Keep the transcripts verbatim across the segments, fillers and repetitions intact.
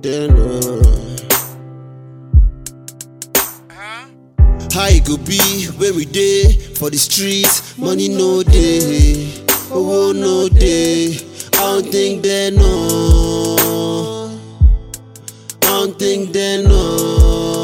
they know. How it go be when we dey for the streets? Money no day, oh no day. I don't think they know. I don't think they know.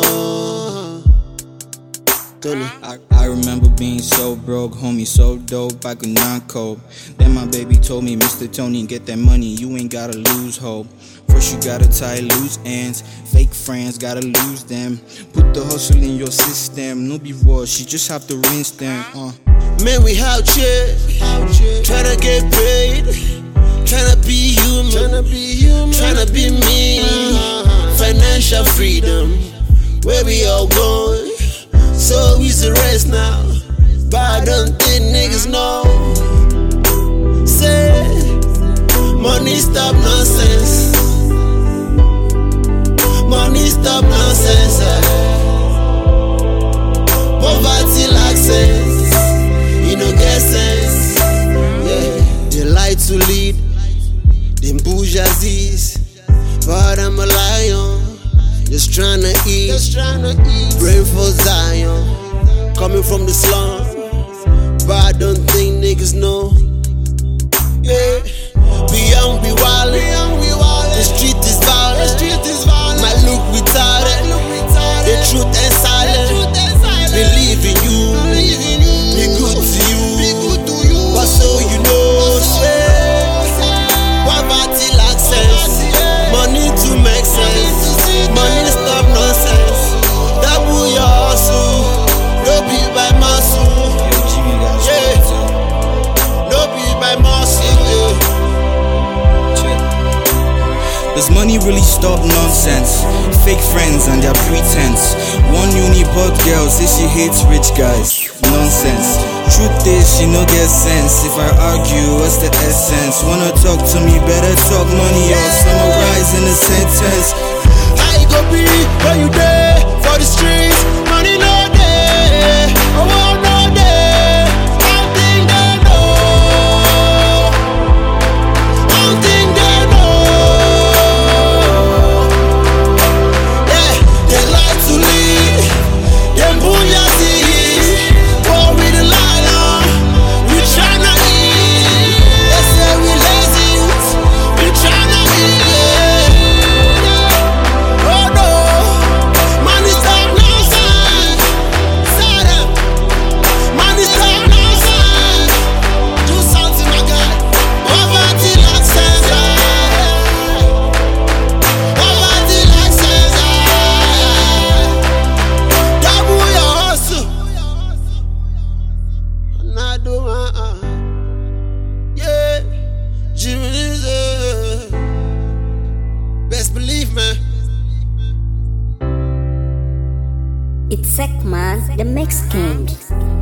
Tony. I, I remember being so broke, homie, so dope, I could not cope. Then my baby told me, Mister Tony, get that money, you ain't gotta lose hope. First you gotta tie loose ends, fake friends, gotta lose them. Put the hustle in your system, no be wash, you just have to rinse them. uh. Man, we out here, tryna get paid, tryna be human, tryna be human, tryna be me. Financial freedom, where we all going? So easy rest now, but I don't think niggas know. Say, money stop nonsense. Money stop nonsense. eh. Poverty like sense, you no get sense. Yeah, they like to lead, them bourgeoisies, but I'm a lion, just tryna eat, just tryna eat. Brain for Zion, coming from the slum, but I don't think niggas know. Yeah, beyond we wildin', the street is violent, the street is violent. My look retarded, the truth and silent. Believe in you, be good to you, but so you know, say, poverty like sense, money to make sense, money stop nonsense. Double your hustle, no be by muscle, yeah, no be by muscle, yeah. Does money really stop nonsense? Fake friends and their pretense. One uni but girl says she hates rich guys. Nonsense. Truth is she no get sense. If I argue, what's the essence? Wanna talk to me, better talk money or summarize in a sentence. How you go be when you there for the streets? Money no day, oh no day. I don't think they know. I don't think they know. Yeah, they like to lead, them bourgeoisies, war with the lion. We tryna eat. They say we lazy youths, we tryna eat. Yeah. Oh no, money stop nonsense. Sada, money stop nonsense. Do something, my guy. Poverty like sense. Poverty like sense. Double your hustle. Not do my uh. Yeah, Jimmy is uh, best believe, man. It's Sekman, the Mix King.